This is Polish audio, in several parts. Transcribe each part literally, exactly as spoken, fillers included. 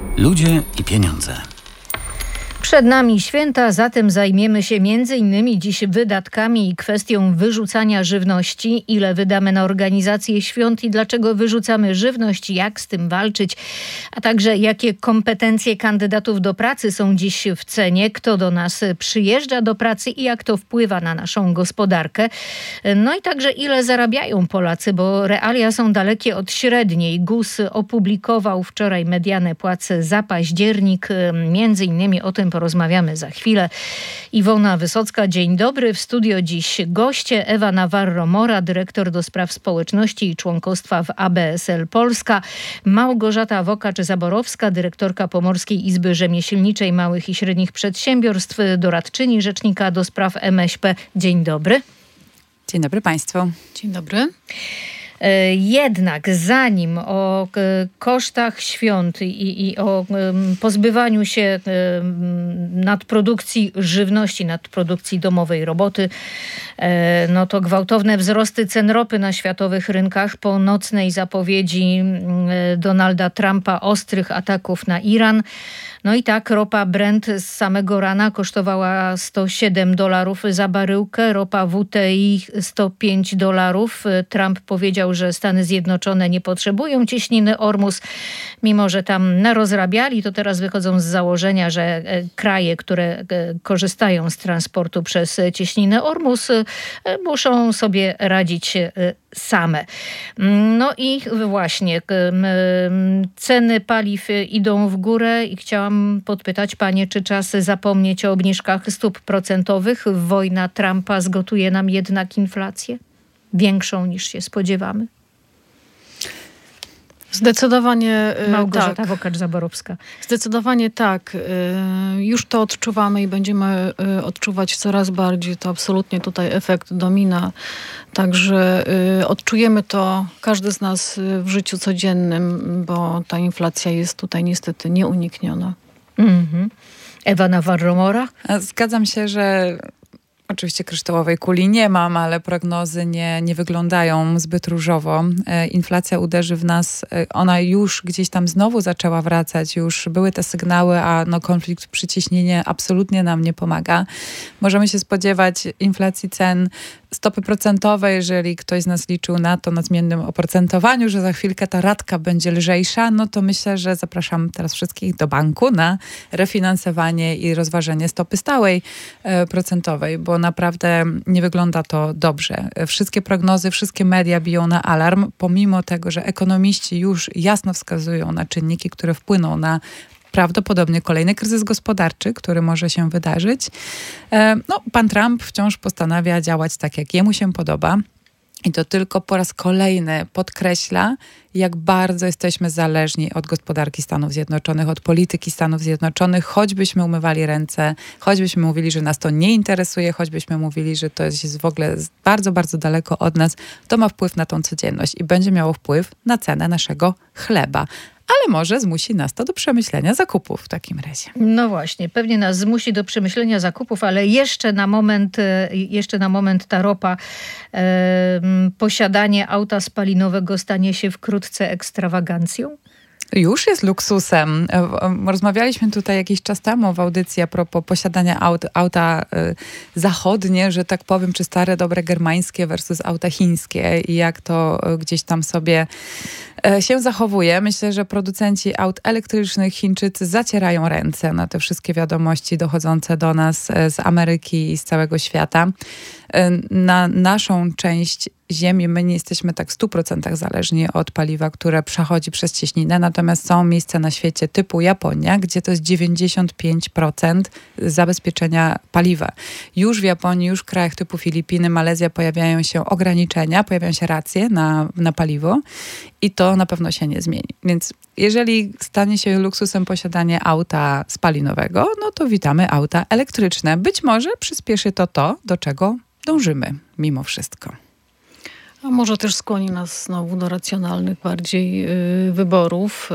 Ludzie i pieniądze. Przed nami święta, zatem zajmiemy się między innymi dziś wydatkami i kwestią wyrzucania żywności. Ile wydamy na organizację świąt i dlaczego wyrzucamy żywność, jak z tym walczyć, a także jakie kompetencje kandydatów do pracy są dziś w cenie, kto do nas przyjeżdża do pracy i jak to wpływa na naszą gospodarkę. No i także ile zarabiają Polacy, bo realia są dalekie od średniej. GUS opublikował wczoraj medianę płacy za październik. Między innymi o tym porozmawiamy za chwilę. Iwona Wysocka, dzień dobry. W studio dziś goście: Ewa Navarro-Mora, dyrektor do spraw społeczności i członkostwa w A B S L Polska, Małgorzata Wokacz-Zaborowska, dyrektorka Pomorskiej Izby Rzemieślniczej Małych i Średnich Przedsiębiorstw, doradczyni rzecznika do spraw M S P. Dzień dobry. Dzień dobry Państwu. Dzień dobry. Jednak zanim o kosztach świąt i, i o pozbywaniu się nadprodukcji żywności, nadprodukcji domowej roboty, no to gwałtowne wzrosty cen ropy na światowych rynkach po nocnej zapowiedzi Donalda Trumpa ostrych ataków na Iran. No i tak, ropa Brent z samego rana kosztowała sto siedem dolarów za baryłkę, ropa W T I sto pięć dolarów. Trump powiedział, że Stany Zjednoczone nie potrzebują cieśniny Ormus, mimo że tam narozrabiali, to teraz wychodzą z założenia, że kraje, które korzystają z transportu przez cieśninę Ormus, muszą sobie radzić same. No i właśnie ceny paliw idą w górę i chciałam podpytać panie, czy czas zapomnieć o obniżkach stóp procentowych? Wojna Trumpa zgotuje nam jednak inflację większą niż się spodziewamy. Zdecydowanie Małgorzata tak. Wokacz-Zaborowska. Zdecydowanie tak. Już to odczuwamy i będziemy odczuwać coraz bardziej. To absolutnie tutaj efekt domina. Także odczujemy to każdy z nas w życiu codziennym, bo ta inflacja jest tutaj niestety nieunikniona. Mm-hmm. Ewa Navarro-Mora? Zgadzam się, że oczywiście kryształowej kuli nie mam, ale prognozy nie, nie wyglądają zbyt różowo. E, inflacja uderzy w nas, e, ona już gdzieś tam znowu zaczęła wracać, już były te sygnały, a no konflikt, przyciśnienie absolutnie nam nie pomaga. Możemy się spodziewać inflacji cen, stopy procentowe, jeżeli ktoś z nas liczył na to, na zmiennym oprocentowaniu, że za chwilkę ta ratka będzie lżejsza, no to myślę, że zapraszam teraz wszystkich do banku na refinansowanie i rozważenie stopy stałej e, procentowej, bo naprawdę nie wygląda to dobrze. Wszystkie prognozy, wszystkie media biją na alarm, pomimo tego, że ekonomiści już jasno wskazują na czynniki, które wpłyną na prawdopodobnie kolejny kryzys gospodarczy, który może się wydarzyć. No, pan Trump wciąż postanawia działać tak, jak jemu się podoba. I to tylko po raz kolejny podkreśla, jak bardzo jesteśmy zależni od gospodarki Stanów Zjednoczonych, od polityki Stanów Zjednoczonych, choćbyśmy umywali ręce, choćbyśmy mówili, że nas to nie interesuje, choćbyśmy mówili, że to jest w ogóle bardzo, bardzo daleko od nas, to ma wpływ na tą codzienność i będzie miało wpływ na cenę naszego chleba. Ale może zmusi nas to do przemyślenia zakupów w takim razie. No właśnie, pewnie nas zmusi do przemyślenia zakupów, ale jeszcze na moment, jeszcze na moment ta ropa, e, posiadanie auta spalinowego stanie się wkrótce ekstrawagancją? Już jest luksusem. Rozmawialiśmy tutaj jakiś czas temu w audycji a propos posiadania aut, auta y, zachodnie, że tak powiem, czy stare, dobre germańskie versus auta chińskie i jak to y, gdzieś tam sobie y, się zachowuje. Myślę, że producenci aut elektrycznych Chińczycy zacierają ręce na te wszystkie wiadomości dochodzące do nas y, z Ameryki i z całego świata. Y, na naszą część ziemi my nie jesteśmy tak w stu procentach zależni od paliwa, które przechodzi przez cieśninę, natomiast są miejsca na świecie typu Japonia, gdzie to jest dziewięćdziesiąt pięć procent zabezpieczenia paliwa. Już w Japonii, już w krajach typu Filipiny, Malezja pojawiają się ograniczenia, pojawiają się racje na, na paliwo i to na pewno się nie zmieni. Więc jeżeli stanie się luksusem posiadanie auta spalinowego, no to witamy auta elektryczne. Być może przyspieszy to to, do czego dążymy mimo wszystko. A może też skłoni nas znowu do racjonalnych bardziej y, wyborów y,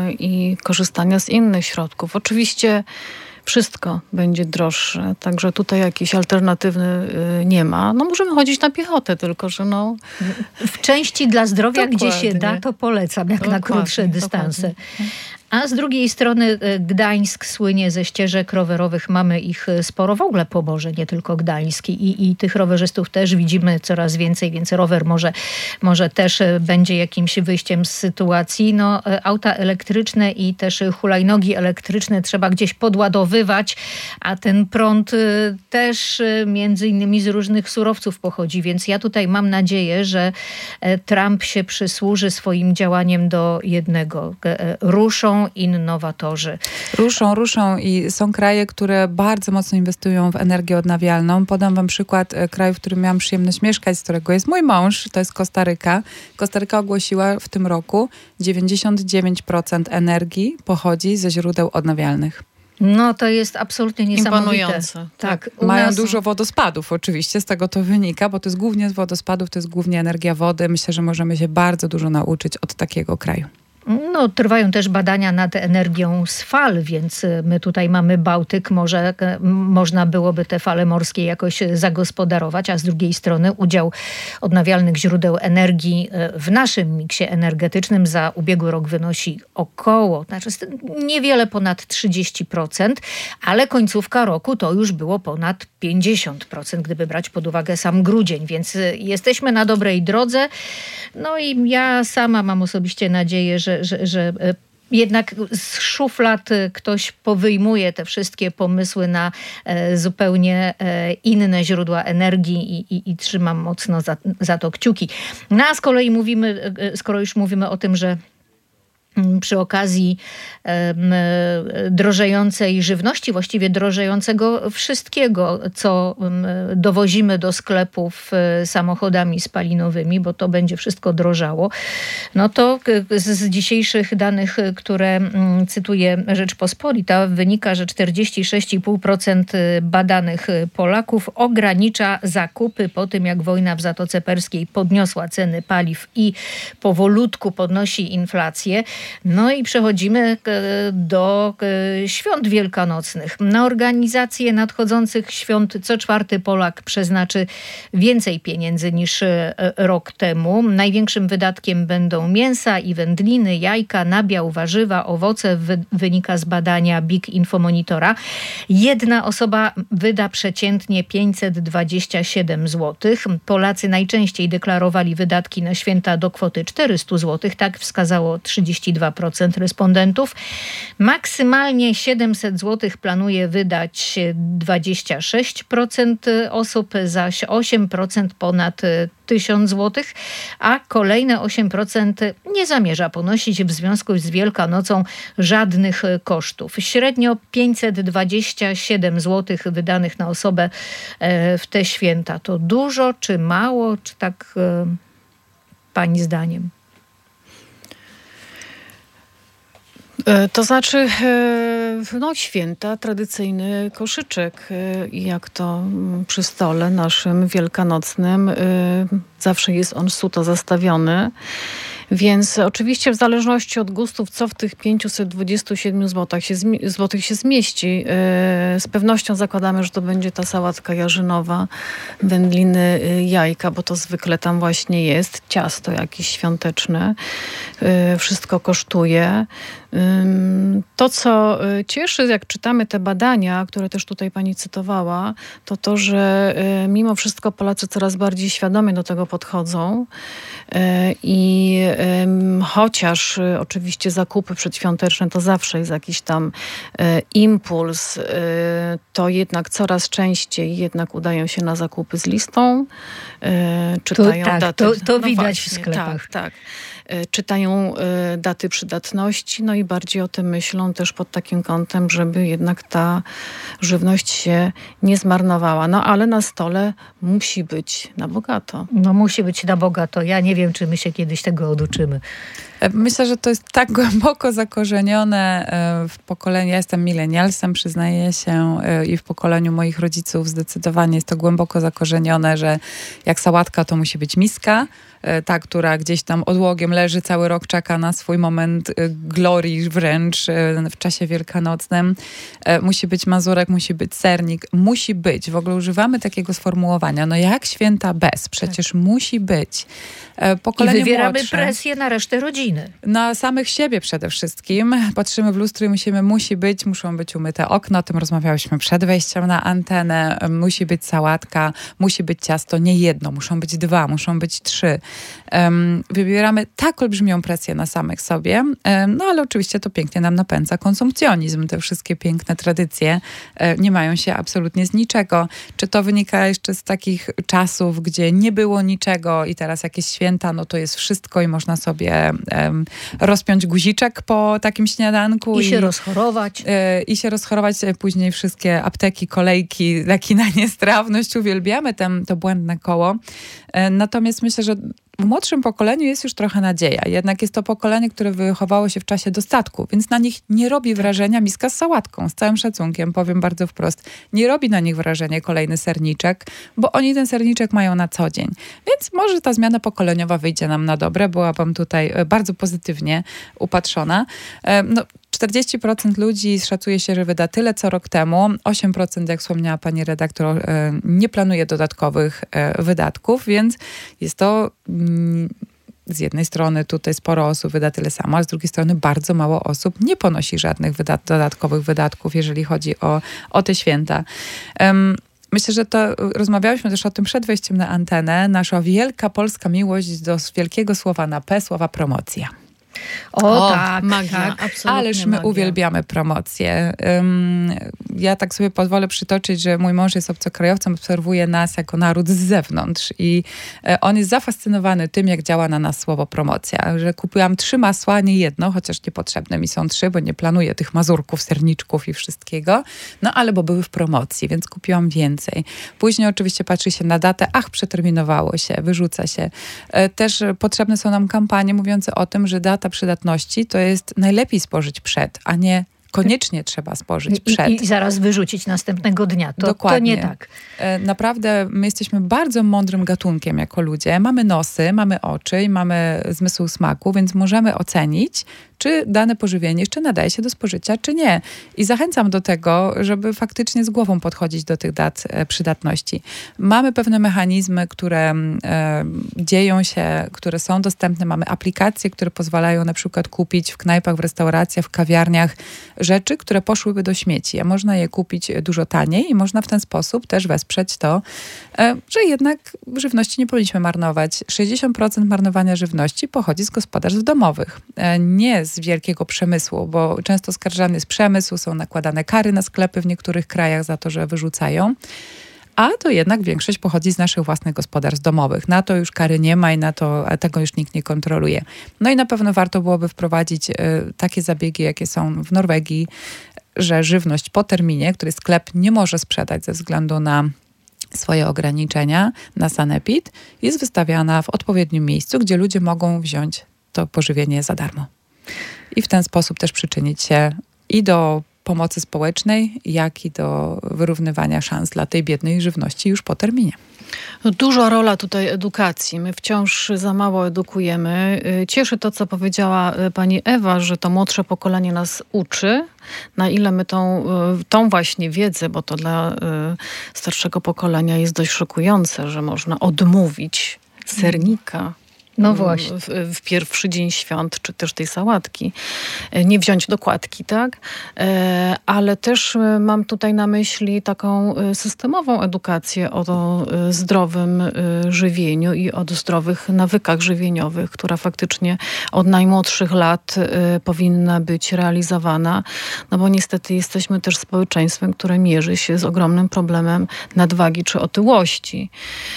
i korzystania z innych środków. Oczywiście wszystko będzie droższe, także tutaj jakiś alternatywny y, nie ma. No możemy chodzić na piechotę, tylko że no... W części dla zdrowia, Dokładnie. Gdzie się da, to polecam, jak Dokładnie, na krótsze dystanse. dokładnie. A z drugiej strony Gdańsk słynie ze ścieżek rowerowych. Mamy ich sporo, w ogóle Pomorze, nie tylko Gdańsk. I, i tych rowerzystów też widzimy coraz więcej, więc rower może, może też będzie jakimś wyjściem z sytuacji. No, auta elektryczne i też hulajnogi elektryczne trzeba gdzieś podładowywać, a ten prąd też między innymi z różnych surowców pochodzi. Więc ja tutaj mam nadzieję, że Trump się przysłuży swoim działaniem do jednego. Ruszą innowatorzy. Ruszą, ruszą i są kraje, które bardzo mocno inwestują w energię odnawialną. Podam wam przykład kraju, w którym miałam przyjemność mieszkać, z którego jest mój mąż, to jest Kostaryka. Kostaryka ogłosiła w tym roku dziewięćdziesiąt dziewięć procent energii pochodzi ze źródeł odnawialnych. No to jest absolutnie niesamowite. Imponujące. Tak. Mają nas... dużo wodospadów oczywiście, z tego to wynika, bo to jest głównie z wodospadów, to jest głównie energia wody. Myślę, że możemy się bardzo dużo nauczyć od takiego kraju. No, trwają też badania nad energią z fal, więc my tutaj mamy Bałtyk, może można byłoby te fale morskie jakoś zagospodarować, a z drugiej strony udział odnawialnych źródeł energii w naszym miksie energetycznym za ubiegły rok wynosi około, znaczy niewiele ponad trzydzieści procent, ale końcówka roku to już było ponad pięćdziesiąt procent, gdyby brać pod uwagę sam grudzień, więc jesteśmy na dobrej drodze. No i ja sama mam osobiście nadzieję, że Że, że jednak z szuflad ktoś powyjmuje te wszystkie pomysły na zupełnie inne źródła energii i, i, i trzymam mocno za, za to kciuki. No a z kolei mówimy, skoro już mówimy o tym, że przy okazji um, drożejącej żywności, właściwie drożejącego wszystkiego, co um, dowozimy do sklepów um, samochodami spalinowymi, bo to będzie wszystko drożało, no to z, z dzisiejszych danych, które um, cytuje Rzeczpospolita, wynika, że czterdzieści sześć i pół procent badanych Polaków ogranicza zakupy po tym, jak wojna w Zatoce Perskiej podniosła ceny paliw i powolutku podnosi inflację. No i przechodzimy do świąt wielkanocnych. Na organizację nadchodzących świąt co czwarty Polak przeznaczy więcej pieniędzy niż rok temu. Największym wydatkiem będą mięsa i wędliny, jajka, nabiał, warzywa, owoce, wy- wynika z badania Big Info Monitora. Jedna osoba wyda przeciętnie pięćset dwadzieścia siedem złotych. Polacy najczęściej deklarowali wydatki na święta do kwoty czterysta złotych, tak wskazało trzydzieści dwa procent respondentów. Maksymalnie siedemset złotych planuje wydać dwadzieścia sześć procent osób, zaś osiem procent ponad tysiąc złotych, a kolejne osiem procent nie zamierza ponosić w związku z Wielkanocą żadnych kosztów. Średnio pięćset dwadzieścia siedem złotych wydanych na osobę w te święta. To dużo, czy mało, czy tak pani zdaniem? To znaczy, no święta, tradycyjny koszyczek, jak to przy stole naszym wielkanocnym, zawsze jest on suto zastawiony. Więc oczywiście w zależności od gustów, co w tych pięćset dwadzieścia siedem złotych się, złotych się zmieści. Z pewnością zakładamy, że to będzie ta sałatka jarzynowa, wędliny, jajka, bo to zwykle tam właśnie jest. Ciasto jakieś świąteczne. Wszystko kosztuje. To, co cieszy, jak czytamy te badania, które też tutaj pani cytowała, to to, że mimo wszystko Polacy coraz bardziej świadomie do tego podchodzą i chociaż oczywiście zakupy przedświąteczne to zawsze jest jakiś tam impuls, to jednak coraz częściej jednak udają się na zakupy z listą, czytają to, tak, daty. To, to no widać właśnie, w sklepach. Tak, tak. Czytają daty przydatności, no i bardziej o tym myślą też pod takim kątem, żeby jednak ta żywność się nie zmarnowała. No ale na stole musi być na bogato. No musi być na bogato. Ja nie wiem, czy my się kiedyś tego oduczymy. Myślę, że to jest tak głęboko zakorzenione w pokoleniu. Ja jestem milenialsem, przyznaję się, i w pokoleniu moich rodziców zdecydowanie jest to głęboko zakorzenione, że jak sałatka, to musi być miska, ta, która gdzieś tam odłogiem leży, cały rok czeka na swój moment glorii wręcz w czasie wielkanocnym. Musi być mazurek, musi być sernik, musi być. W ogóle używamy takiego sformułowania. No jak święta bez? Przecież tak. musi być. Pokolenie I wywieramy młodsze, presję na resztę rodziny. rodziny. Na samych siebie przede wszystkim. Patrzymy w lustro i musimy, musi być, muszą być umyte okna, o tym rozmawiałyśmy przed wejściem na antenę, musi być sałatka, musi być ciasto, nie jedno, muszą być dwa, muszą być trzy. Um, wybieramy tak olbrzymią presję na samych sobie, um, no ale oczywiście to pięknie nam napędza konsumpcjonizm. Te wszystkie piękne tradycje um, nie mają się absolutnie z niczego. Czy to wynika jeszcze z takich czasów, gdzie nie było niczego i teraz jakieś święta, no to jest wszystko i można sobie um, rozpiąć guziczek po takim śniadanku. I, i się rozchorować. Y, I się rozchorować. Później wszystkie apteki, kolejki, leki na niestrawność. Uwielbiamy ten, to błędne koło. Y, natomiast myślę, że w młodszym pokoleniu jest już trochę nadzieja. Jednak jest to pokolenie, które wychowało się w czasie dostatku, więc na nich nie robi wrażenia miska z sałatką. Z całym szacunkiem, powiem bardzo wprost. Nie robi na nich wrażenia kolejny serniczek, bo oni ten serniczek mają na co dzień. Więc może ta zmiana pokoleniowa wyjdzie nam na dobre. Byłabym tutaj bardzo pozytywnie upatrzona. No, czterdzieści procent ludzi szacuje się, że wyda tyle co rok temu. osiem procent, jak wspomniała pani redaktor, nie planuje dodatkowych wydatków, więc jest to z jednej strony tutaj sporo osób wyda tyle samo, a z drugiej strony bardzo mało osób nie ponosi żadnych wydat- dodatkowych wydatków, jeżeli chodzi o, o te święta. Um, Myślę, że to rozmawiałyśmy też o tym przed wejściem na antenę. Nasza wielka polska miłość do wielkiego słowa na P, słowa promocja. O, o tak, magia, tak. absolutnie Ależ my magia. uwielbiamy promocję. Um, ja tak sobie pozwolę przytoczyć, że mój mąż jest obcokrajowcem, obserwuje nas jako naród z zewnątrz i e, on jest zafascynowany tym, jak działa na nas słowo promocja. Że kupiłam trzy masła, a nie jedno, chociaż niepotrzebne mi są trzy, bo nie planuję tych mazurków, serniczków i wszystkiego. No ale bo były w promocji, więc kupiłam więcej. Później oczywiście patrzy się na datę, ach, przeterminowało się, wyrzuca się. E, też potrzebne są nam kampanie mówiące o tym, że data przydatności to jest najlepiej spożyć przed, a nie koniecznie trzeba spożyć przed. I, i zaraz wyrzucić następnego dnia. To, Dokładnie. to nie tak. Naprawdę my jesteśmy bardzo mądrym gatunkiem jako ludzie. Mamy nosy, mamy oczy i mamy zmysł smaku, więc możemy ocenić, czy dane pożywienie jeszcze nadaje się do spożycia, czy nie. I zachęcam do tego, żeby faktycznie z głową podchodzić do tych dat e, przydatności. Mamy pewne mechanizmy, które e, dzieją się, które są dostępne. Mamy aplikacje, które pozwalają na przykład kupić w knajpach, w restauracjach, w kawiarniach rzeczy, które poszłyby do śmieci, a można je kupić dużo taniej i można w ten sposób też wesprzeć to, e, że jednak żywności nie powinniśmy marnować. sześćdziesiąt procent marnowania żywności pochodzi z gospodarstw domowych. E, nie z wielkiego przemysłu, bo często skarżany jest przemysł, są nakładane kary na sklepy w niektórych krajach za to, że wyrzucają. A to jednak większość pochodzi z naszych własnych gospodarstw domowych. Na to już kary nie ma i na to tego już nikt nie kontroluje. No i na pewno warto byłoby wprowadzić y, takie zabiegi, jakie są w Norwegii, że żywność po terminie, który sklep nie może sprzedać ze względu na swoje ograniczenia, na sanepid, jest wystawiana w odpowiednim miejscu, gdzie ludzie mogą wziąć to pożywienie za darmo. I w ten sposób też przyczynić się i do pomocy społecznej, jak i do wyrównywania szans dla tej biednej żywności już po terminie. Duża rola tutaj edukacji. My wciąż za mało edukujemy. Cieszy to, co powiedziała pani Ewa, że to młodsze pokolenie nas uczy. Na ile my tą, tą właśnie wiedzę, bo to dla starszego pokolenia jest dość szokujące, że można odmówić sernika. No właśnie. W, w pierwszy dzień świąt, czy też tej sałatki. Nie wziąć dokładki, tak? Ale też mam tutaj na myśli taką systemową edukację o zdrowym żywieniu i o zdrowych nawykach żywieniowych, która faktycznie od najmłodszych lat powinna być realizowana. No bo niestety jesteśmy też społeczeństwem, które mierzy się z ogromnym problemem nadwagi czy otyłości.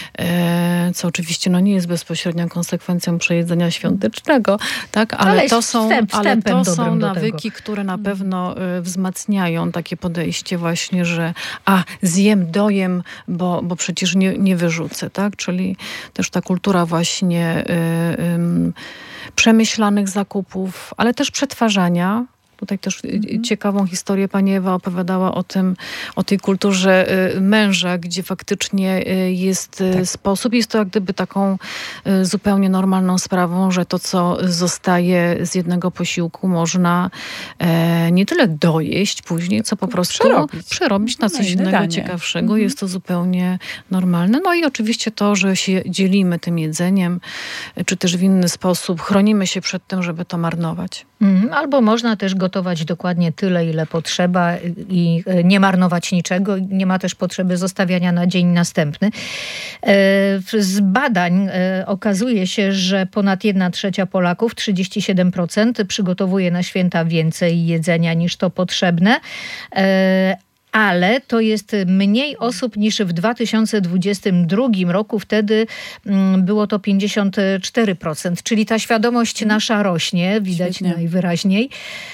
Co oczywiście no, nie jest bezpośrednią konsekwencją przejedzenia świątecznego, tak? Ale, ale to są, wstęp, ale to są do nawyki, które na pewno y, wzmacniają takie podejście właśnie, że a, zjem, dojem, bo, bo przecież nie, nie wyrzucę, tak? Czyli też ta kultura właśnie y, y, przemyślanych zakupów, ale też przetwarzania. Tutaj też mhm. ciekawą historię pani Ewa opowiadała o tym, o tej kulturze męża, gdzie faktycznie jest tak. sposób, jest to jak gdyby taką zupełnie normalną sprawą, że to, co zostaje z jednego posiłku, można e, nie tyle dojeść później, co po prostu przerobić, przerobić na coś innego danie. ciekawszego. Mhm. Jest to zupełnie normalne. No i oczywiście to, że się dzielimy tym jedzeniem, czy też w inny sposób chronimy się przed tym, żeby to marnować. Mhm. Albo można też gotować dokładnie tyle, ile potrzeba i nie marnować niczego. Nie ma też potrzeby zostawiania na dzień następny. Z badań okazuje się, że ponad jedna trzecia Polaków, trzydzieści siedem procent, przygotowuje na święta więcej jedzenia niż to potrzebne. Ale to jest mniej osób niż w dwa tysiące dwudziestym drugim roku. Wtedy było to pięćdziesiąt cztery procent, czyli ta świadomość nasza rośnie, widać Świetnie. najwyraźniej.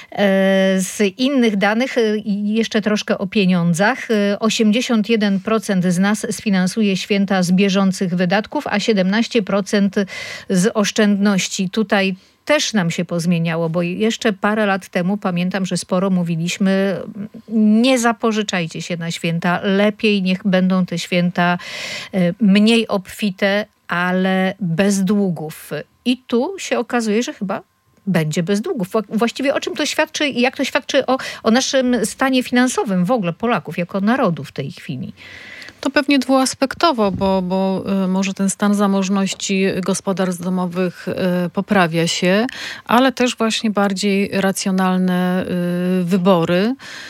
Z innych danych, jeszcze troszkę o pieniądzach. osiemdziesiąt jeden procent z nas sfinansuje święta z bieżących wydatków, a siedemnaście procent z oszczędności. Tutaj też nam się pozmieniało, bo jeszcze parę lat temu pamiętam, że sporo mówiliśmy, nie zapożyczajcie się na święta, lepiej niech będą te święta mniej obfite, ale bez długów. I tu się okazuje, że chyba będzie bez długów. Właściwie o czym to świadczy i jak to świadczy o, o naszym stanie finansowym w ogóle Polaków jako narodu w tej chwili? To pewnie dwuaspektowo, bo, bo y, może ten stan zamożności gospodarstw domowych y, poprawia się, ale też właśnie bardziej racjonalne y, wybory.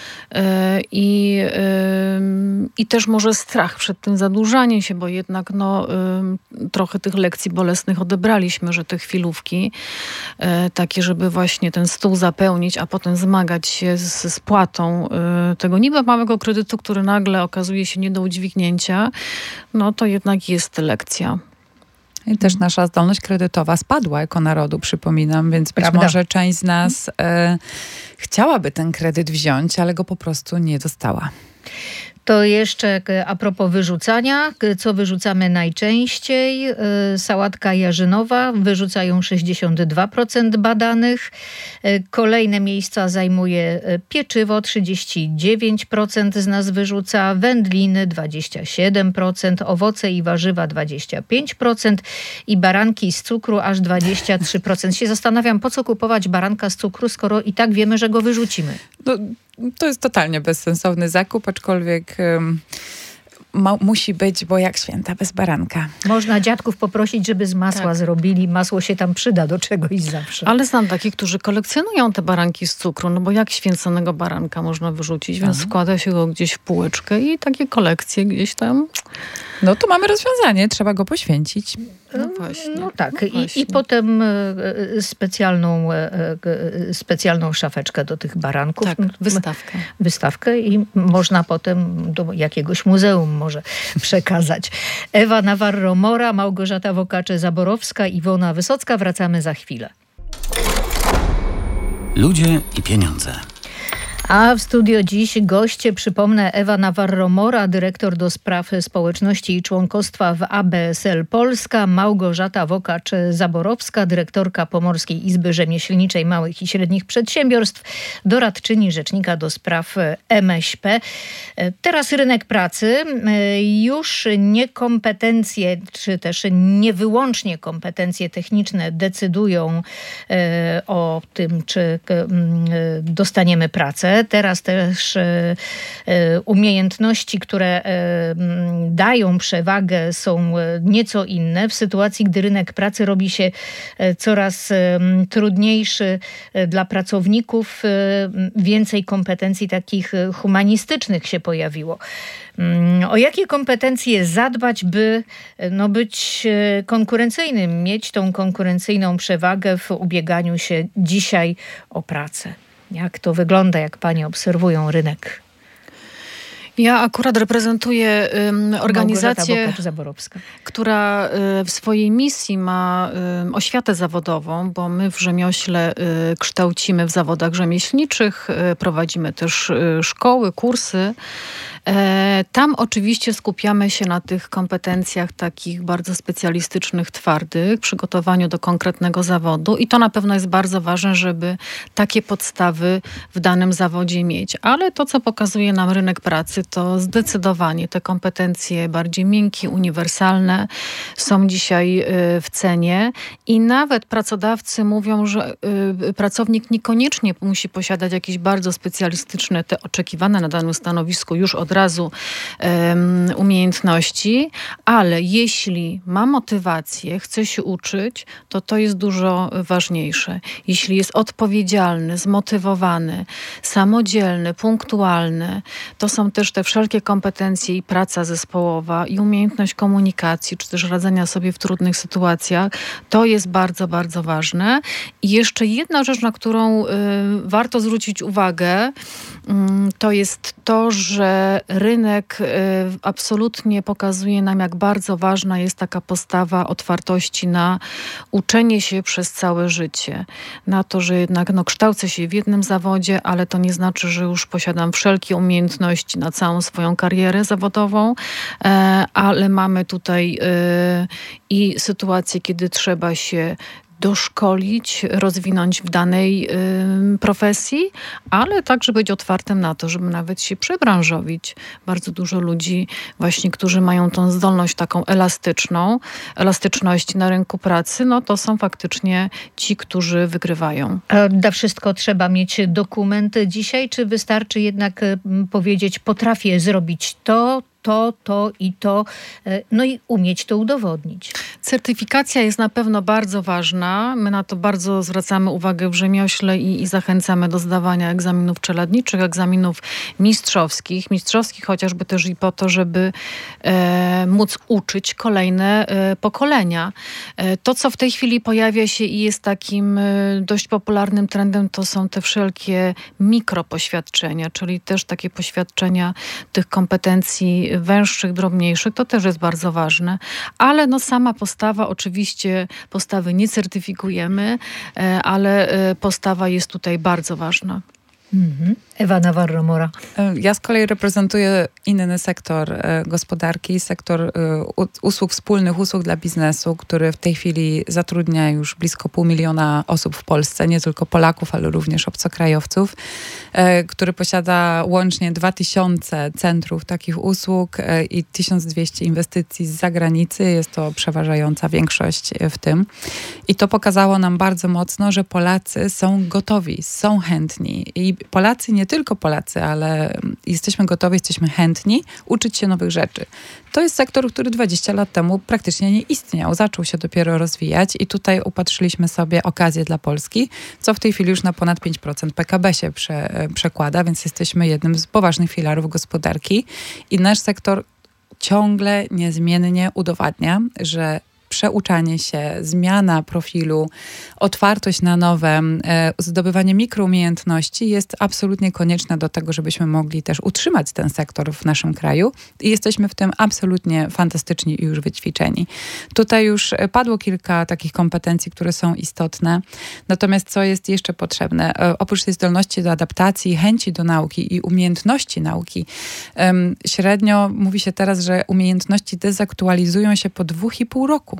I, i też może strach przed tym zadłużaniem się, bo jednak no, trochę tych lekcji bolesnych odebraliśmy, że te chwilówki takie, żeby właśnie ten stół zapełnić, a potem zmagać się z spłatą tego niby małego kredytu, który nagle okazuje się nie do udźwignięcia, no to jednak jest lekcja. I też nasza zdolność kredytowa spadła jako narodu, przypominam, więc być Prawda. może część z nas e, chciałaby ten kredyt wziąć, ale go po prostu nie dostała. To jeszcze a propos wyrzucania. Co wyrzucamy najczęściej? Sałatka jarzynowa. Wyrzucają sześćdziesiąt dwa procent badanych. Kolejne miejsca zajmuje pieczywo. trzydzieści dziewięć procent z nas wyrzuca. Wędliny dwadzieścia siedem procent. Owoce i warzywa dwadzieścia pięć procent. I baranki z cukru aż dwadzieścia trzy procent. Się zastanawiam, po co kupować baranka z cukru, skoro i tak wiemy, że go wyrzucimy. No, to jest totalnie bezsensowny zakup, aczkolwiek um, ma, musi być, bo jak święta bez baranka. Można dziadków poprosić, żeby z masła tak. zrobili. Masło się tam przyda do czegoś zawsze. Ale znam takich, którzy kolekcjonują te baranki z cukru, no bo jak święconego baranka można wyrzucić, więc Aha. wkłada się go gdzieś w półeczkę i takie kolekcje gdzieś tam. No to mamy rozwiązanie, trzeba go poświęcić. No właśnie. No tak. No I, I potem specjalną, specjalną szafeczkę do tych baranków. Tak, wystawkę. Wystawkę i można potem do jakiegoś muzeum może przekazać. Ewa Navarro-Mora, Małgorzata Wokacze-Zaborowska, Iwona Wysocka. Wracamy za chwilę. Ludzie i pieniądze. A w studio dziś goście, przypomnę, Ewa Navarro-Mora, dyrektor do spraw społeczności i członkostwa w A B S L Polska, Małgorzata Wokacz-Zaborowska, dyrektorka Pomorskiej Izby Rzemieślniczej Małych i Średnich Przedsiębiorstw, doradczyni rzecznika do spraw M ŚP. Teraz rynek pracy. Już nie kompetencje, czy też nie wyłącznie kompetencje techniczne decydują o tym, czy dostaniemy pracę. Teraz też e, e, umiejętności, które e, dają przewagę, są nieco inne. W sytuacji, gdy rynek pracy robi się coraz e, trudniejszy dla pracowników, e, więcej kompetencji takich humanistycznych się pojawiło. O jakie kompetencje zadbać, by no, być konkurencyjnym, mieć tą konkurencyjną przewagę w ubieganiu się dzisiaj o pracę? Jak to wygląda, jak panie obserwują rynek? Ja akurat reprezentuję um, organizację, która y, w swojej misji ma y, oświatę zawodową, bo my w rzemiośle y, kształcimy w zawodach rzemieślniczych, y, prowadzimy też y, szkoły, kursy. E, tam oczywiście skupiamy się na tych kompetencjach takich bardzo specjalistycznych, twardych, przygotowaniu do konkretnego zawodu i to na pewno jest bardzo ważne, żeby takie podstawy w danym zawodzie mieć. Ale to, co pokazuje nam rynek pracy, to zdecydowanie te kompetencje bardziej miękkie, uniwersalne są dzisiaj y, w cenie i nawet pracodawcy mówią, że y, pracownik niekoniecznie musi posiadać jakieś bardzo specjalistyczne, te oczekiwane na danym stanowisku już od razu um, umiejętności, ale jeśli ma motywację, chce się uczyć, to to jest dużo ważniejsze. Jeśli jest odpowiedzialny, zmotywowany, samodzielny, punktualny, to są też te wszelkie kompetencje i praca zespołowa i umiejętność komunikacji, czy też radzenia sobie w trudnych sytuacjach. To jest bardzo, bardzo ważne. I jeszcze jedna rzecz, na którą y, warto zwrócić uwagę, y, to jest to, że rynek y, absolutnie pokazuje nam, jak bardzo ważna jest taka postawa otwartości na uczenie się przez całe życie. Na to, że jednak no, kształcę się w jednym zawodzie, ale to nie znaczy, że już posiadam wszelkie umiejętności na całą swoją karierę zawodową, e, ale mamy tutaj e, i sytuacje, kiedy trzeba się doszkolić, rozwinąć w danej y, profesji, ale także być otwartym na to, żeby nawet się przebranżowić. Bardzo dużo ludzi właśnie, którzy mają tą zdolność taką elastyczną, elastyczność na rynku pracy, no to są faktycznie ci, którzy wygrywają. A na wszystko trzeba mieć dokumenty dzisiaj, czy wystarczy jednak y, powiedzieć, potrafię zrobić to, to, to i to, no i umieć to udowodnić. Certyfikacja jest na pewno bardzo ważna. My na to bardzo zwracamy uwagę w rzemiośle i, i zachęcamy do zdawania egzaminów czeladniczych, egzaminów mistrzowskich. Mistrzowskich chociażby też i po to, żeby e, móc uczyć kolejne e, pokolenia. E, to, co w tej chwili pojawia się i jest takim e, dość popularnym trendem, to są te wszelkie mikropoświadczenia, czyli też takie poświadczenia tych kompetencji węższych, drobniejszych, to też jest bardzo ważne. Ale no sama postawa, oczywiście postawy nie certyfikujemy, ale postawa jest tutaj bardzo ważna. Mm-hmm. Ewa Navarro-Mora. Ja z kolei reprezentuję inny sektor e, gospodarki, sektor e, usług wspólnych, usług dla biznesu, który w tej chwili zatrudnia już blisko pół miliona osób w Polsce, nie tylko Polaków, ale również obcokrajowców, e, który posiada łącznie dwa tysiące centrów takich usług e, i tysiąc dwieście inwestycji z zagranicy. Jest to przeważająca większość w tym. I to pokazało nam bardzo mocno, że Polacy są gotowi, są chętni i Polacy, nie tylko Polacy, ale jesteśmy gotowi, jesteśmy chętni uczyć się nowych rzeczy. To jest sektor, który dwadzieścia lat temu praktycznie nie istniał. Zaczął się dopiero rozwijać i tutaj upatrzyliśmy sobie okazję dla Polski, co w tej chwili już na ponad pięć procent P K B się prze, przekłada, więc jesteśmy jednym z poważnych filarów gospodarki i nasz sektor ciągle, niezmiennie udowadnia, że przeuczanie się, zmiana profilu, otwartość na nowe, e, zdobywanie mikroumiejętności jest absolutnie konieczne do tego, żebyśmy mogli też utrzymać ten sektor w naszym kraju i jesteśmy w tym absolutnie fantastyczni i już wyćwiczeni. Tutaj już padło kilka takich kompetencji, które są istotne. Natomiast co jest jeszcze potrzebne? E, oprócz tej zdolności do adaptacji, chęci do nauki i umiejętności nauki, e, średnio mówi się teraz, że umiejętności dezaktualizują się po dwóch i pół roku.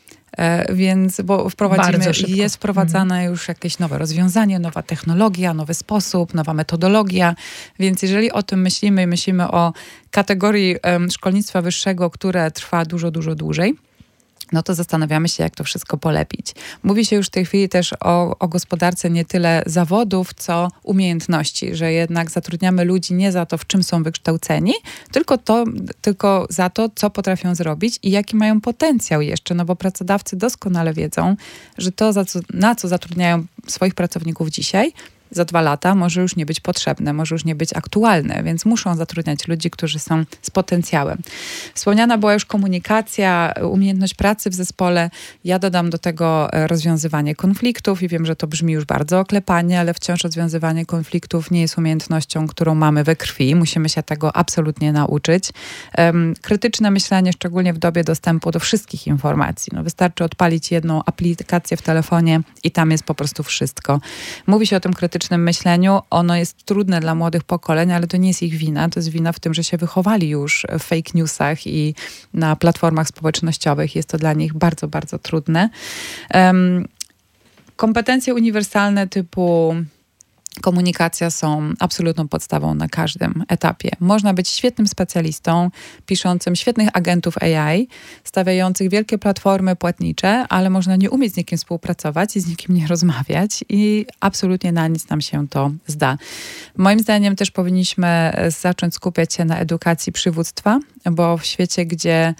E, więc, bo wprowadzimy, jest wprowadzane mm. już jakieś nowe rozwiązanie, nowa technologia, nowy sposób, nowa metodologia. Więc jeżeli o tym myślimy i myślimy o kategorii um, szkolnictwa wyższego, które trwa dużo, dużo dłużej, no to zastanawiamy się, jak to wszystko polepić. Mówi się już w tej chwili też o, o gospodarce nie tyle zawodów, co umiejętności, że jednak zatrudniamy ludzi nie za to, w czym są wykształceni, tylko, to, tylko za to, co potrafią zrobić i jaki mają potencjał jeszcze, no bo pracodawcy doskonale wiedzą, że to, za co, na co zatrudniają swoich pracowników dzisiaj, za dwa lata może już nie być potrzebne, może już nie być aktualne, więc muszą zatrudniać ludzi, którzy są z potencjałem. Wspomniana była już komunikacja, umiejętność pracy w zespole. Ja dodam do tego rozwiązywanie konfliktów i wiem, że to brzmi już bardzo oklepanie, ale wciąż rozwiązywanie konfliktów nie jest umiejętnością, którą mamy we krwi. Musimy się tego absolutnie nauczyć. Um, krytyczne myślenie, szczególnie w dobie dostępu do wszystkich informacji. No, wystarczy odpalić jedną aplikację w telefonie i tam jest po prostu wszystko. Mówi się o tym krytycznym myśleniu. Ono jest trudne dla młodych pokoleń, ale to nie jest ich wina. To jest wina w tym, że się wychowali już w fake newsach i na platformach społecznościowych. Jest to dla nich bardzo, bardzo trudne. Um, kompetencje uniwersalne typu komunikacja są absolutną podstawą na każdym etapie. Można być świetnym specjalistą, piszącym świetnych agentów A I, stawiających wielkie platformy płatnicze, ale można nie umieć z nikim współpracować i z nikim nie rozmawiać i absolutnie na nic nam się to zda. Moim zdaniem też powinniśmy zacząć skupiać się na edukacji przywództwa, bo w świecie, gdzie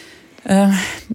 e,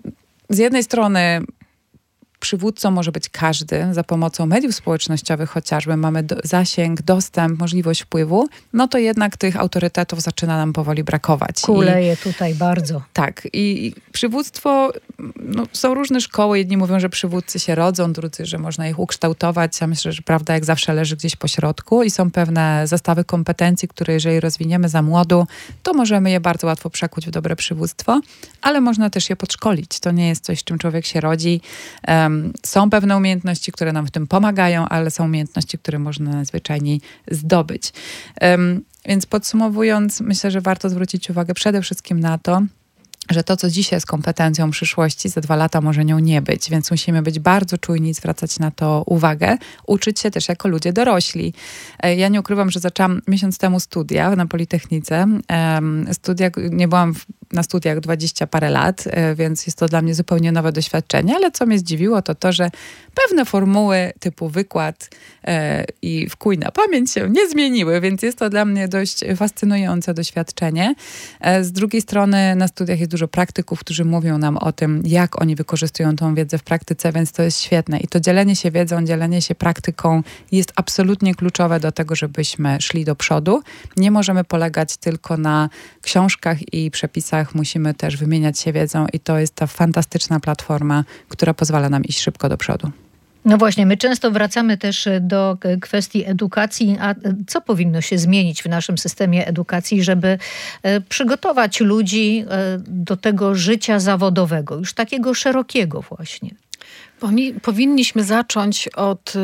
z jednej strony przywódcą może być każdy, za pomocą mediów społecznościowych chociażby mamy do, zasięg, dostęp, możliwość wpływu, no to jednak tych autorytetów zaczyna nam powoli brakować. Kuleje I, tutaj bardzo. Tak. I, i przywództwo, no, są różne szkoły. Jedni mówią, że przywódcy się rodzą, drudzy, że można ich ukształtować. Ja myślę, że prawda jak zawsze leży gdzieś po środku i są pewne zestawy kompetencji, które jeżeli rozwiniemy za młodu, to możemy je bardzo łatwo przekuć w dobre przywództwo, ale można też je podszkolić. To nie jest coś, z czym człowiek się rodzi. Um, Są pewne umiejętności, które nam w tym pomagają, ale są umiejętności, które można najzwyczajniej zdobyć. Um, więc podsumowując, myślę, że warto zwrócić uwagę przede wszystkim na to, że to, co dzisiaj jest kompetencją przyszłości, za dwa lata może nią nie być, więc musimy być bardzo czujni, zwracać na to uwagę, uczyć się też jako ludzie dorośli. Ja nie ukrywam, że zaczęłam miesiąc temu studia na Politechnice. Studia, nie byłam w na studiach dwadzieścia parę lat, więc jest to dla mnie zupełnie nowe doświadczenie, ale co mnie zdziwiło, to to, że pewne formuły typu wykład e, i wkuj na pamięć się nie zmieniły, więc jest to dla mnie dość fascynujące doświadczenie. E, z drugiej strony na studiach jest dużo praktyków, którzy mówią nam o tym, jak oni wykorzystują tą wiedzę w praktyce, więc to jest świetne. I to dzielenie się wiedzą, dzielenie się praktyką jest absolutnie kluczowe do tego, żebyśmy szli do przodu. Nie możemy polegać tylko na książkach i przepisach, musimy też wymieniać się wiedzą i to jest ta fantastyczna platforma, która pozwala nam iść szybko do przodu. No właśnie, my często wracamy też do kwestii edukacji, a co powinno się zmienić w naszym systemie edukacji, żeby przygotować ludzi do tego życia zawodowego, już takiego szerokiego właśnie? Powinniśmy zacząć od y,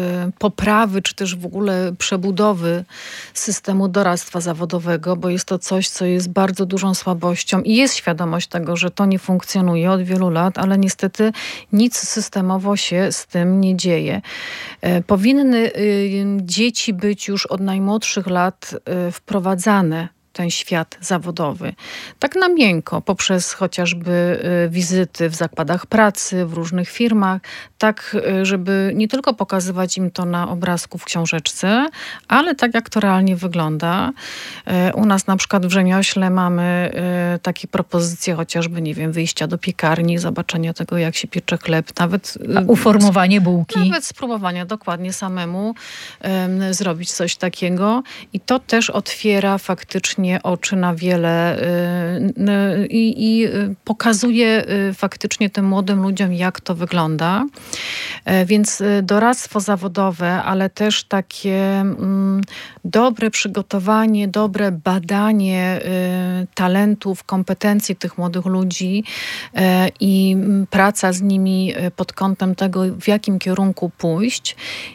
poprawy, czy też w ogóle przebudowy systemu doradztwa zawodowego, bo jest to coś, co jest bardzo dużą słabością i jest świadomość tego, że to nie funkcjonuje od wielu lat, ale niestety nic systemowo się z tym nie dzieje. Y, powinny y, dzieci być już od najmłodszych lat y, wprowadzane ten świat zawodowy. Tak na miękko, poprzez chociażby wizyty w zakładach pracy, w różnych firmach, tak żeby nie tylko pokazywać im to na obrazku w książeczce, ale tak jak to realnie wygląda. U nas na przykład w rzemiośle mamy takie propozycje chociażby, nie wiem, wyjścia do piekarni, zobaczenia tego, jak się piecze chleb, nawet A uformowanie bułki. Nawet spróbowania dokładnie samemu um, zrobić coś takiego i to też otwiera faktycznie oczy na wiele y, y, i y, pokazuje y, faktycznie tym młodym ludziom, jak to wygląda. Y, więc y, doradztwo zawodowe, ale też takie y, dobre przygotowanie, dobre badanie y, talentów, kompetencji tych młodych ludzi y, i praca z nimi pod kątem tego, w jakim kierunku pójść.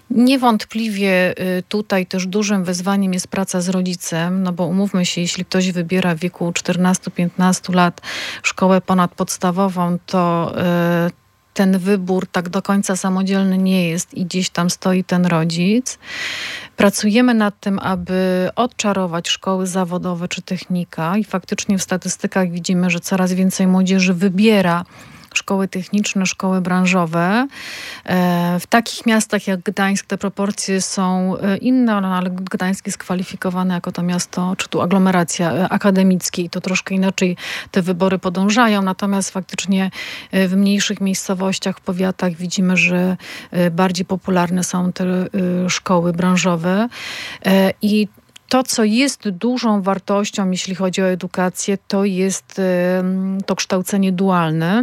Niewątpliwie y, tutaj też dużym wyzwaniem jest praca z rodzicem, no bo umówmy się, jeśli ktoś wybiera w wieku czternastu piętnastu lat szkołę ponadpodstawową, to y, ten wybór tak do końca samodzielny nie jest i gdzieś tam stoi ten rodzic. Pracujemy nad tym, aby odczarować szkoły zawodowe czy technika i faktycznie w statystykach widzimy, że coraz więcej młodzieży wybiera szkoły techniczne, szkoły branżowe. W takich miastach jak Gdańsk te proporcje są inne, ale Gdańsk jest kwalifikowany jako to miasto, czy tu aglomeracja akademickiej, to troszkę inaczej te wybory podążają, natomiast faktycznie w mniejszych miejscowościach, powiatach widzimy, że bardziej popularne są te szkoły branżowe i to, co jest dużą wartością, jeśli chodzi o edukację, to jest to kształcenie dualne.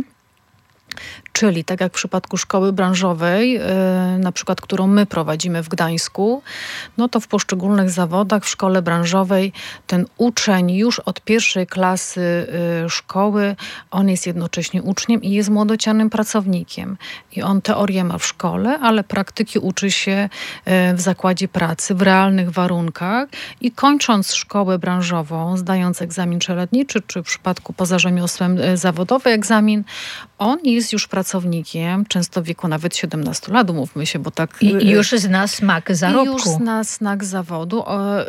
Czyli tak jak w przypadku szkoły branżowej, na przykład którą my prowadzimy w Gdańsku, no to w poszczególnych zawodach w szkole branżowej ten uczeń już od pierwszej klasy szkoły, on jest jednocześnie uczniem i jest młodocianym pracownikiem. I on teorię ma w szkole, ale praktyki uczy się w zakładzie pracy, w realnych warunkach i kończąc szkołę branżową, zdając egzamin trzyletniczy, czy w przypadku poza rzemiosłem zawodowy egzamin, on jest już pracownikiem, często w wieku nawet siedemnastu lat, umówmy się, bo tak... I już zna smak zarobku. I już zna smak zawodu.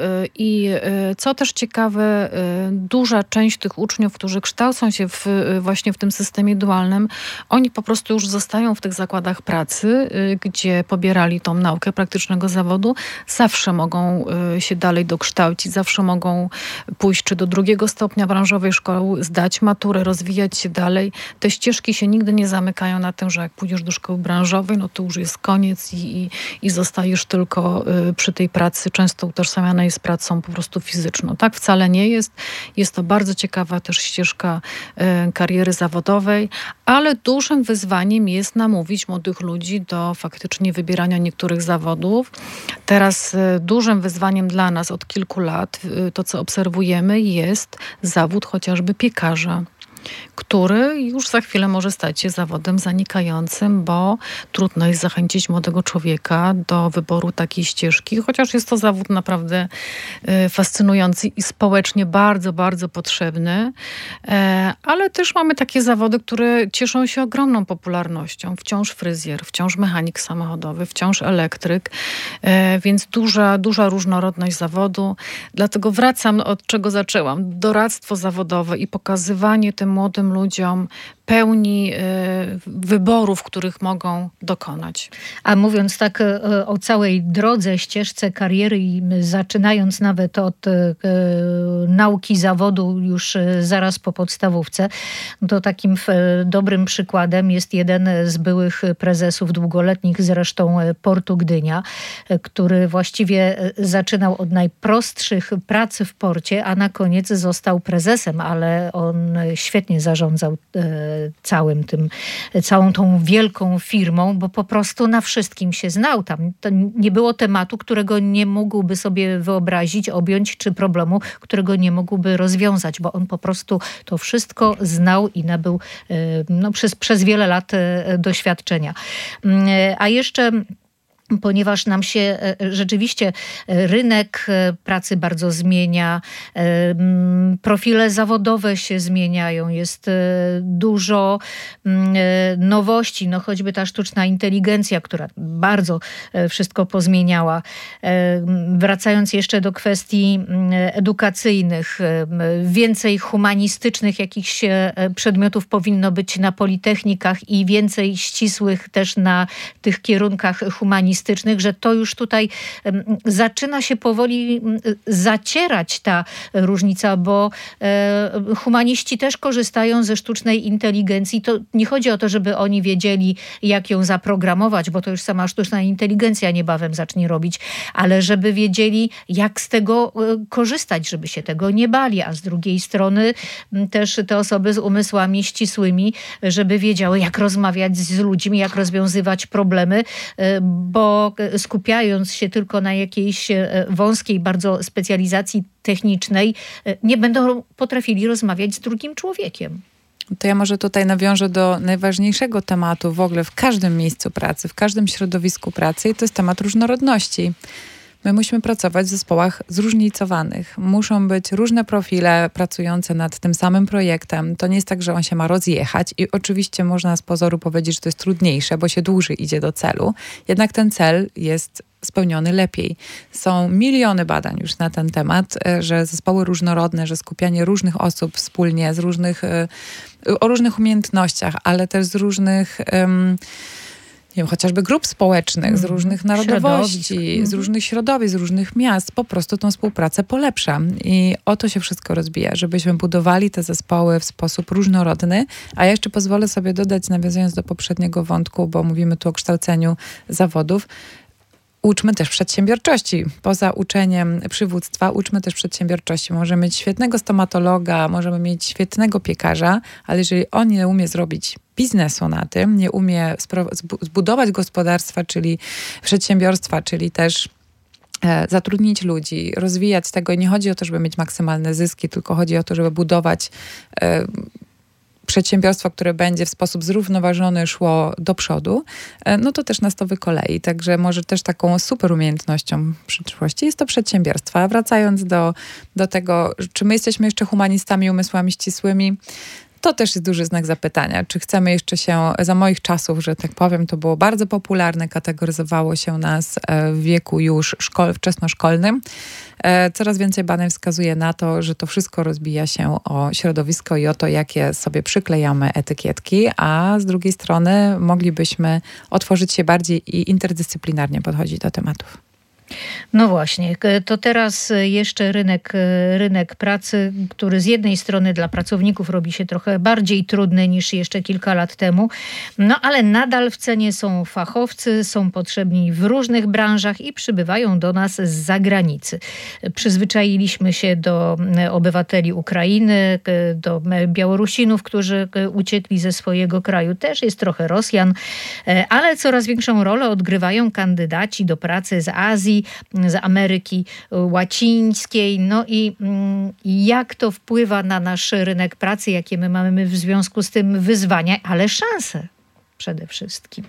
I co też ciekawe, duża część tych uczniów, którzy kształcą się w, właśnie w tym systemie dualnym, oni po prostu już zostają w tych zakładach pracy, gdzie pobierali tą naukę praktycznego zawodu. Zawsze mogą się dalej dokształcić, zawsze mogą pójść czy do drugiego stopnia branżowej szkoły, zdać maturę, rozwijać się dalej. Te ścieżki się nigdy nie zamykają na tym, że jak pójdziesz do szkoły branżowej, no to już jest koniec i, i, i zostajesz tylko y, przy tej pracy. Często utożsamiana jest pracą po prostu fizyczną. Tak wcale nie jest. Jest to bardzo ciekawa też ścieżka y, kariery zawodowej, ale dużym wyzwaniem jest namówić młodych ludzi do faktycznie wybierania niektórych zawodów. Teraz y, dużym wyzwaniem dla nas od kilku lat, y, to co obserwujemy, jest zawód chociażby piekarza, który już za chwilę może stać się zawodem zanikającym, bo trudno jest zachęcić młodego człowieka do wyboru takiej ścieżki, chociaż jest to zawód naprawdę fascynujący i społecznie bardzo, bardzo potrzebny. Ale też mamy takie zawody, które cieszą się ogromną popularnością. Wciąż fryzjer, wciąż mechanik samochodowy, wciąż elektryk, więc duża, duża różnorodność zawodu. Dlatego wracam, od czego zaczęłam. Doradztwo zawodowe i pokazywanie tym młodym ludziom pełni y, wyborów, których mogą dokonać. A mówiąc tak y, o całej drodze, ścieżce kariery i zaczynając nawet od y, y, nauki zawodu już y, zaraz po podstawówce, to takim y, dobrym przykładem jest jeden z byłych prezesów długoletnich zresztą Portu Gdynia, y, który właściwie y, zaczynał od najprostszych prac w porcie, a na koniec został prezesem, ale on świetnie zarządzał y, całym tym, całą tą wielką firmą, bo po prostu na wszystkim się znał. Tam to nie było tematu, którego nie mógłby sobie wyobrazić, objąć, czy problemu, którego nie mógłby rozwiązać, bo on po prostu to wszystko znał i nabył no, przez, przez wiele lat doświadczenia. A jeszcze ponieważ nam się rzeczywiście rynek pracy bardzo zmienia, profile zawodowe się zmieniają, jest dużo nowości, no choćby ta sztuczna inteligencja, która bardzo wszystko pozmieniała. Wracając jeszcze do kwestii edukacyjnych, więcej humanistycznych jakichś przedmiotów powinno być na politechnikach i więcej ścisłych też na tych kierunkach humanistycznych, że to już tutaj zaczyna się powoli zacierać ta różnica, bo humaniści też korzystają ze sztucznej inteligencji. To nie chodzi o to, żeby oni wiedzieli, jak ją zaprogramować, bo to już sama sztuczna inteligencja niebawem zacznie robić, ale żeby wiedzieli, jak z tego korzystać, żeby się tego nie bali, a z drugiej strony też te osoby z umysłami ścisłymi, żeby wiedziały, jak rozmawiać z ludźmi, jak rozwiązywać problemy, bo skupiając się tylko na jakiejś wąskiej bardzo specjalizacji technicznej, nie będą potrafili rozmawiać z drugim człowiekiem. To ja może tutaj nawiążę do najważniejszego tematu w ogóle w każdym miejscu pracy, w każdym środowisku pracy i to jest temat różnorodności. My musimy pracować w zespołach zróżnicowanych. Muszą być różne profile pracujące nad tym samym projektem. To nie jest tak, że on się ma rozjechać i oczywiście można z pozoru powiedzieć, że to jest trudniejsze, bo się dłużej idzie do celu. Jednak ten cel jest spełniony lepiej. Są miliony badań już na ten temat, że zespoły różnorodne, że skupianie różnych osób wspólnie, z różnych, o różnych umiejętnościach, ale też z różnych um, nie wiem, chociażby grup społecznych, mm. z różnych narodowości, mm. z różnych środowisk, z różnych miast, po prostu tą współpracę polepsza. I o to się wszystko rozbija, żebyśmy budowali te zespoły w sposób różnorodny. A ja jeszcze pozwolę sobie dodać, nawiązując do poprzedniego wątku, bo mówimy tu o kształceniu zawodów, uczmy też przedsiębiorczości. Poza uczeniem przywództwa, uczmy też przedsiębiorczości. Możemy mieć świetnego stomatologa, możemy mieć świetnego piekarza, ale jeżeli on nie umie zrobić biznesu na tym, nie umie zbudować gospodarstwa, czyli przedsiębiorstwa, czyli też e, zatrudnić ludzi, rozwijać tego. I nie chodzi o to, żeby mieć maksymalne zyski, tylko chodzi o to, żeby budować e, przedsiębiorstwo, które będzie w sposób zrównoważony szło do przodu, no to też nas to wykolei. Także może też taką super umiejętnością w przyszłości jest to przedsiębiorstwo. A wracając do, do tego, czy my jesteśmy jeszcze humanistami umysłami ścisłymi, to też jest duży znak zapytania. Czy chcemy jeszcze się, za moich czasów, że tak powiem, to było bardzo popularne, kategoryzowało się nas w wieku już szkol, wczesnoszkolnym. Coraz więcej badań wskazuje na to, że to wszystko rozbija się o środowisko i o to, jakie sobie przyklejamy etykietki, a z drugiej strony moglibyśmy otworzyć się bardziej i interdyscyplinarnie podchodzić do tematów. No właśnie, to teraz jeszcze rynek, rynek pracy, który z jednej strony dla pracowników robi się trochę bardziej trudny niż jeszcze kilka lat temu, no ale nadal w cenie są fachowcy, są potrzebni w różnych branżach i przybywają do nas z zagranicy. Przyzwyczailiśmy się do obywateli Ukrainy, do Białorusinów, którzy uciekli ze swojego kraju. Też jest trochę Rosjan, ale coraz większą rolę odgrywają kandydaci do pracy z Azji, z Ameryki Łacińskiej. No i, i jak to wpływa na nasz rynek pracy, jakie my mamy w związku z tym wyzwania, ale szanse przede wszystkim.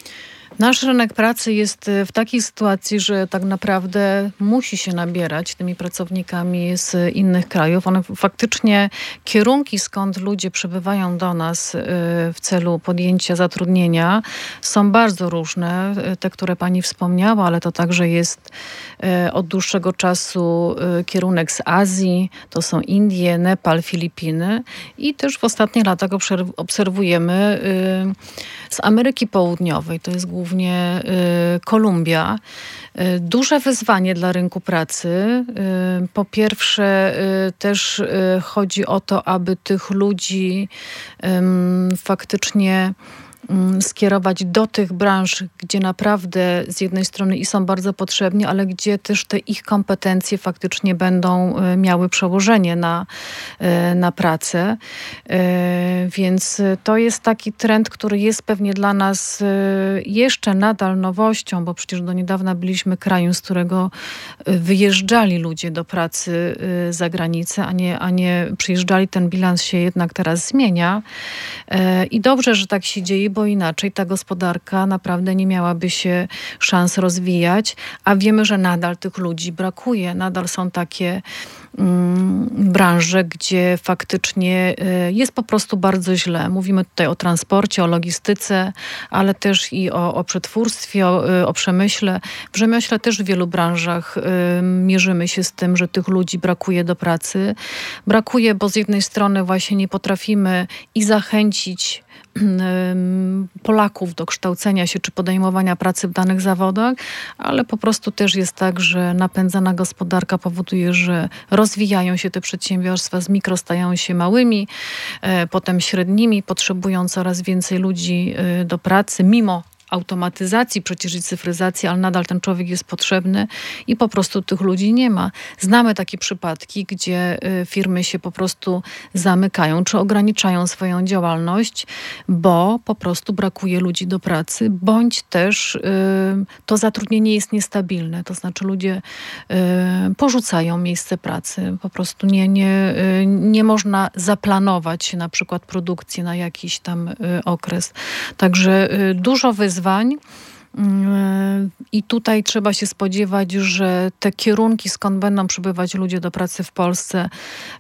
Nasz rynek pracy jest w takiej sytuacji, że tak naprawdę musi się nabierać tymi pracownikami z innych krajów. One faktycznie, kierunki, skąd ludzie przybywają do nas w celu podjęcia zatrudnienia, są bardzo różne. Te, które pani wspomniała, ale to także jest od dłuższego czasu kierunek z Azji, to są Indie, Nepal, Filipiny i też w ostatnich latach obserwujemy z Ameryki Południowej, to jest głównie y, Kolumbia. Y, duże wyzwanie dla rynku pracy. Y, po pierwsze y, też y, chodzi o to, aby tych ludzi y, faktycznie skierować do tych branż, gdzie naprawdę z jednej strony i są bardzo potrzebni, ale gdzie też te ich kompetencje faktycznie będą miały przełożenie na, na pracę. Więc to jest taki trend, który jest pewnie dla nas jeszcze nadal nowością, bo przecież do niedawna byliśmy krajem, z którego wyjeżdżali ludzie do pracy za granicę, a nie, a nie przyjeżdżali. Ten bilans się jednak teraz zmienia. I dobrze, że tak się dzieje, bo inaczej ta gospodarka naprawdę nie miałaby się szans rozwijać, a wiemy, że nadal tych ludzi brakuje. Nadal są takie mm, branże, gdzie faktycznie y, jest po prostu bardzo źle. Mówimy tutaj o transporcie, o logistyce, ale też i o, o przetwórstwie, o, y, o przemyśle. W rzemiośle też w wielu branżach y, mierzymy się z tym, że tych ludzi brakuje do pracy. Brakuje, bo z jednej strony właśnie nie potrafimy i zachęcić Polaków do kształcenia się czy podejmowania pracy w danych zawodach, ale po prostu też jest tak, że napędzana gospodarka powoduje, że rozwijają się te przedsiębiorstwa, z mikro stają się małymi, potem średnimi, potrzebują coraz więcej ludzi do pracy, mimo automatyzacji, przecież i cyfryzacji, ale nadal ten człowiek jest potrzebny i po prostu tych ludzi nie ma. Znamy takie przypadki, gdzie firmy się po prostu zamykają, czy ograniczają swoją działalność, bo po prostu brakuje ludzi do pracy, bądź też y, to zatrudnienie jest niestabilne, to znaczy ludzie y, porzucają miejsce pracy. Po prostu nie, nie, y, nie można zaplanować na przykład produkcji na jakiś tam y, okres. Także y, dużo wyzwań. I tutaj trzeba się spodziewać, że te kierunki, skąd będą przybywać ludzie do pracy w Polsce,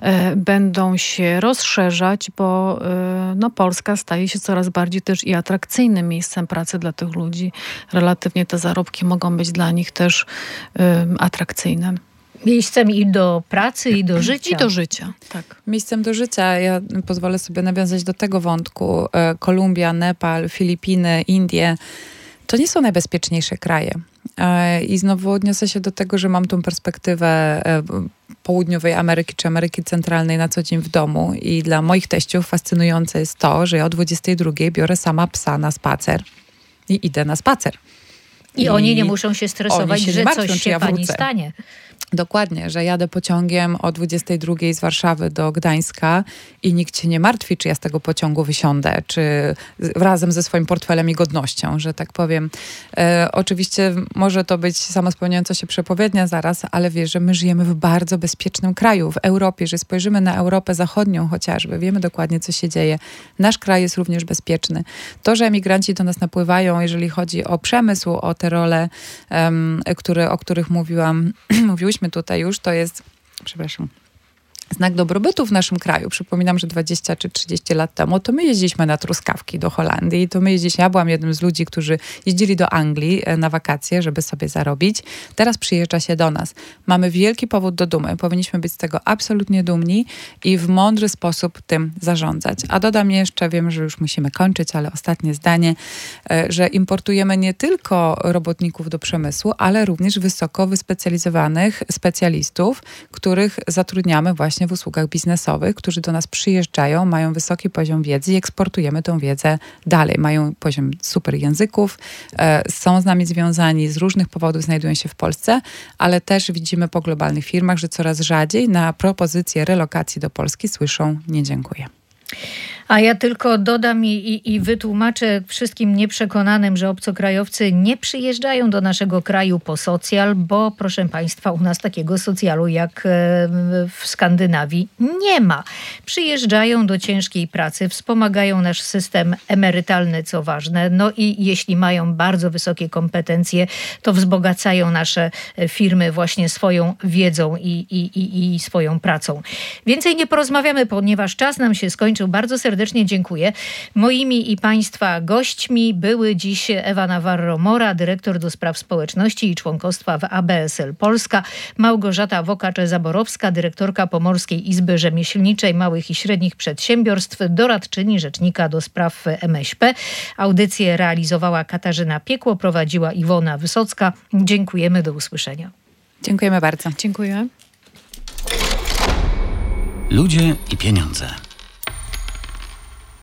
będą się rozszerzać, bo no, Polska staje się coraz bardziej też i atrakcyjnym miejscem pracy dla tych ludzi. Relatywnie te zarobki mogą być dla nich też atrakcyjne. Miejscem i do pracy, i do życia. I do życia, tak. Miejscem do życia. Ja pozwolę sobie nawiązać do tego wątku. Kolumbia, Nepal, Filipiny, Indie. To nie są najbezpieczniejsze kraje. I znowu odniosę się do tego, że mam tą perspektywę południowej Ameryki czy Ameryki Centralnej na co dzień w domu. I dla moich teściów fascynujące jest to, że ja o dwudziestej drugiej biorę sama psa na spacer i idę na spacer. I, I oni nie muszą się stresować, się że martwią, coś się ja pani stanie. Dokładnie, że jadę pociągiem o dwudziestej drugiej z Warszawy do Gdańska i nikt się nie martwi, czy ja z tego pociągu wysiądę, czy razem ze swoim portfelem i godnością, że tak powiem. E, oczywiście może to być samospełniająca się przepowiednia zaraz, ale wiesz, że my żyjemy w bardzo bezpiecznym kraju, w Europie, że spojrzymy na Europę Zachodnią chociażby, wiemy dokładnie, co się dzieje. Nasz kraj jest również bezpieczny. To, że emigranci do nas napływają, jeżeli chodzi o przemysł, o te role, um, które, o których mówiłam, mówiłyśmy tutaj już, to jest, przepraszam, znak dobrobytu w naszym kraju. Przypominam, że dwadzieścia czy trzydzieści lat temu to my jeździliśmy na truskawki do Holandii i to my jeździliśmy, ja byłam jednym z ludzi, którzy jeździli do Anglii na wakacje, żeby sobie zarobić. Teraz przyjeżdża się do nas. Mamy wielki powód do dumy. Powinniśmy być z tego absolutnie dumni i w mądry sposób tym zarządzać. A dodam jeszcze, wiem, że już musimy kończyć, ale ostatnie zdanie, że importujemy nie tylko robotników do przemysłu, ale również wysoko wyspecjalizowanych specjalistów, których zatrudniamy właśnie w usługach biznesowych, którzy do nas przyjeżdżają, mają wysoki poziom wiedzy i eksportujemy tą wiedzę dalej. Mają poziom super języków, e, są z nami związani, z różnych powodów znajdują się w Polsce, ale też widzimy po globalnych firmach, że coraz rzadziej na propozycje relokacji do Polski słyszą nie dziękuję. A ja tylko dodam i, i, i wytłumaczę wszystkim nieprzekonanym, że obcokrajowcy nie przyjeżdżają do naszego kraju po socjal, bo proszę państwa, u nas takiego socjalu jak w Skandynawii nie ma. Przyjeżdżają do ciężkiej pracy, wspomagają nasz system emerytalny, co ważne, no i jeśli mają bardzo wysokie kompetencje, to wzbogacają nasze firmy właśnie swoją wiedzą i, i, i, i swoją pracą. Więcej nie porozmawiamy, ponieważ czas nam się skończył. Bardzo serdecznie Serdecznie dziękuję. Moimi i państwa gośćmi były dziś Ewa Navarro-Mora, dyrektor do spraw społeczności i członkostwa w A B S L Polska, Małgorzata Wokacz-Zaborowska, dyrektorka Pomorskiej Izby Rzemieślniczej Małych i Średnich Przedsiębiorstw, doradczyni rzecznika do spraw M S P. Audycję realizowała Katarzyna Piekło, prowadziła Iwona Wysocka. Dziękujemy, do usłyszenia. Dziękujemy bardzo. Dziękuję. Ludzie i pieniądze.